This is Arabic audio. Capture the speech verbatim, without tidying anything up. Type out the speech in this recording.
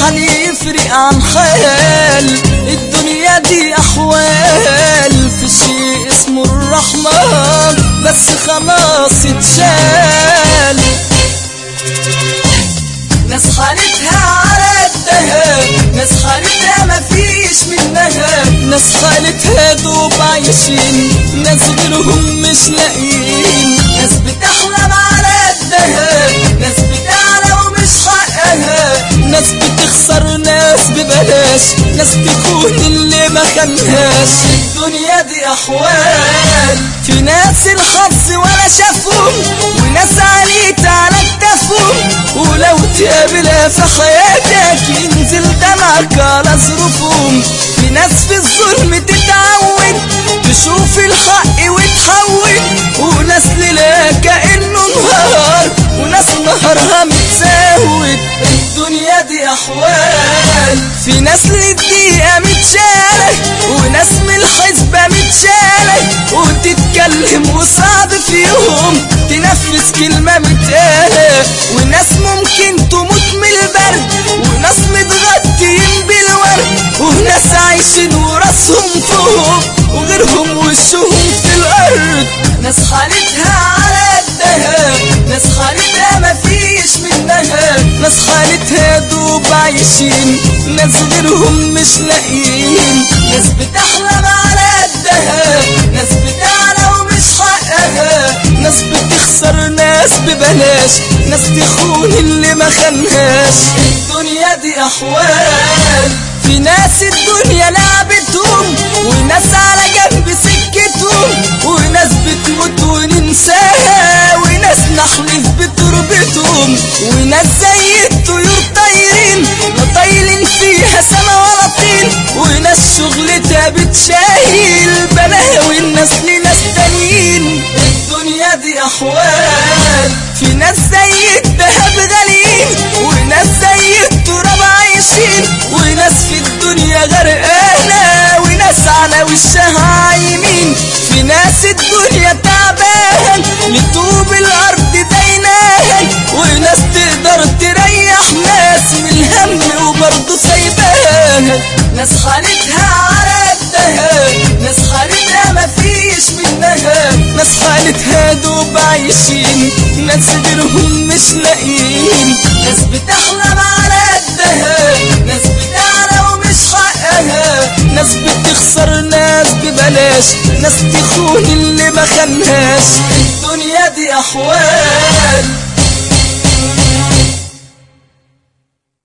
حال يفرق عن خيال. الدنيا دي أحوال، في شيء اسمه الرحمن بس خلاص اتشال. ناس حالتها على الدهب، ناس حالتها مفيش منها، ناس حالتها دوب عايشين، ناس غيرهم مش لاقيين. ناس بتحلم على الدهب، ناس بتعلى ومش حقها، ناس بتخسر ناس ببلاش، ناس تكون اللي ما خانهاش. الدنيا دي أحوال، في ناس الحظ ولا شافهم، وناس عليت على التفهم، ولو تقابلها في حياتك ينزل دمعك على ظروفهم. في ناس في الظلم تتعود، تشوف الحق وتحول، وناس ليلها كأنه نهار، وناس نهارها متساود. الدنيا دي أحوال، في ناس للدقيقة متشالة، وناس من الحسبة متشالة، وتتكلم وصعب في يوم تنفذ كلمة متقالة. وناس ممكن تموت من البرد، وناس متغطيين بالورد، وناس عايشين وراسهم فوق وغيرهم وشهم في الأرض. ناس حالتها على الدهب، ناس حالتها مفيش منها، ناس حالتها دوب عايشين، ناس غيرهم مش لاقيين. ناس بتحلم على الدهب، ناس بتعلى ومش حقها، ناس بتخسر ناس ببلاش، ناس تخون اللي ما خانهاش. الدنيا دي أحوال، في ناس الدنيا لعبتهم، وناس على جنب سكتهم، وناس بتموت وننساها، وناس نحلف بتربتهم، وناس زي الطيور طايرين لا طايلين فيها سما ولا طين، وناس شغلتها بتشايل بلاوي الناس لناس تانيين. الدنيا دي أحوال، في ناس زي الدهب غاليين، وناس زي التراب عايشين، وناس في الدنيا غرقانة، وناس على وشها عايمين. في ناس الدنيا تعبان لطوب الأرض دايناها، وناس تقدر تريح ناس من الهم وبرضه سايباها. ناس حالتها على الدهب، ناس حالتها مفيش منها، ناس حالتها دوب عايشين، ناس غيرهم مش لاقيين. ناس بتحلم على الدهب، ناس بتعلى ومش حقها، ناس بتخسر ناس ببلاش، ناس تخون اللي ما خانهاش. الدنيا دي أحوال.